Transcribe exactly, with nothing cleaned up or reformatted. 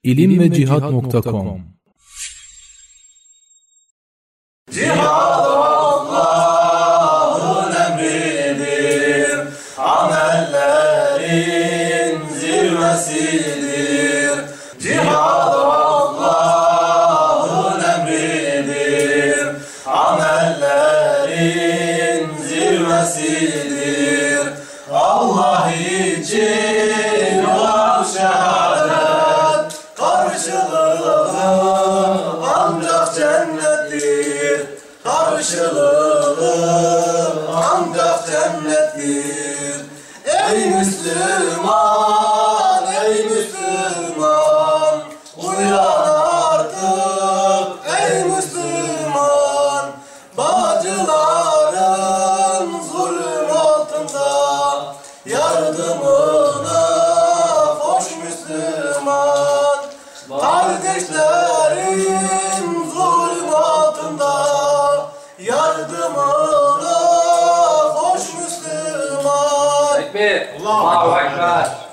ilim ve cihat nokta com. Cihad Allah'ın emridir, amellerin zirvesidir. Cihad Allah'ın emridir, amellerin zirvesidir. Allah için var şehadet, karşılığı ancak cennettir. Karşılığı ancak cennettir. Ey Müslüman, ey Müslüman, uyan artık ey Müslüman. Bacıların zulüm altında yardımına koş Müslüman. Kardeşlerin zulüm altında yardımına koş Müslüman. Tekbir. Allahu Ekber.